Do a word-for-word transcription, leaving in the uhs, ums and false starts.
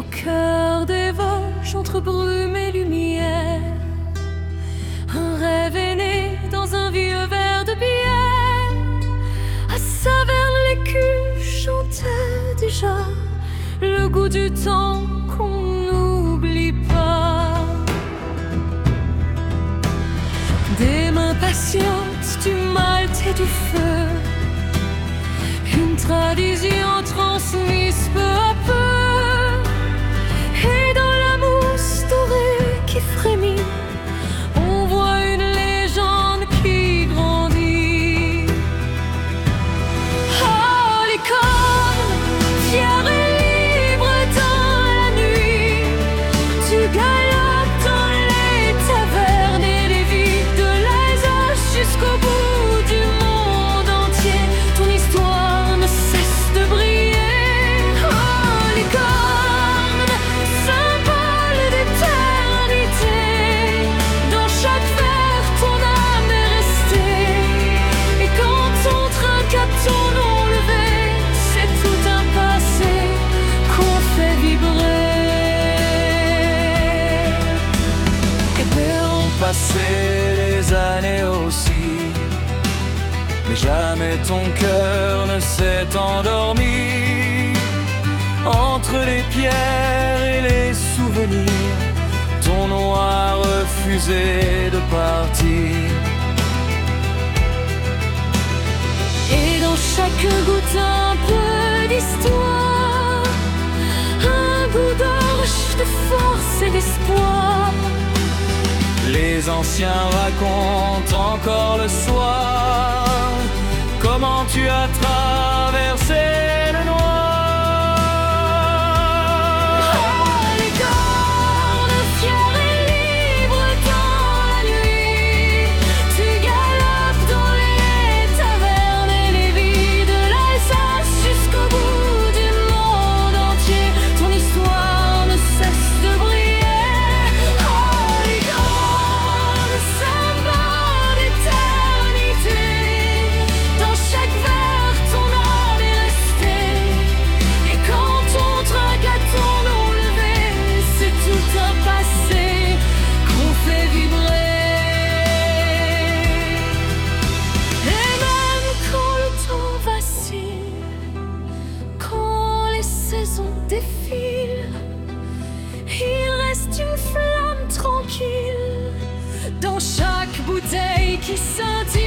nos cœurs dévochent entre brume et lumière. Un rêve est né dans un vieux verre de bière. À Saverne, l'écu chantait déjà le goût du temps qu'on n'oublie pas. Des mains patientes, du malt et du feu, une tradition transmise peu à peu. Et dans la mousse dorée qui frémit, on voit une légende qui grandit. Oh, licorne, fière et libre dans la nuit, tu galopes dans les tavernes et les vies de l'Alsace jusqu'au bout du monde entier. Ton histoire ne cesse de briller. Oh, licorne, symbole d'éternité, dans chaque verre ton âme est restée. Et quand on trinque à ton nom levé, c'est tout un passé qu'on fait vibrer. Et ont passé les années aussi, mais jamais ton cœur ne s'est endormi. Entre les pierres et les souvenirs, ton nom a refusé de partir. Et dans chaque goutte un peu d'histoire, un goût d'orge, de force et d'espoir. Les anciens racontent encore le soir comment tu as traversé le noir. Oh, licorne, fière et libre dans la nuit, tu galopes dans les tavernes et les vies de l'Alsace jusqu'au bout du monde entier. Ton histoire ne cesse de briller. Oh, licorne, symbole d'éternité, dans chaque verre ton âme est restée. Et quand on trinque à ton nom levé, c'est tout un passé qu'on fait vibrer. Et même quand le temps vacille, quand les saisons défilent, il reste une flamme tranquille dans chaque bouteille qui scintille.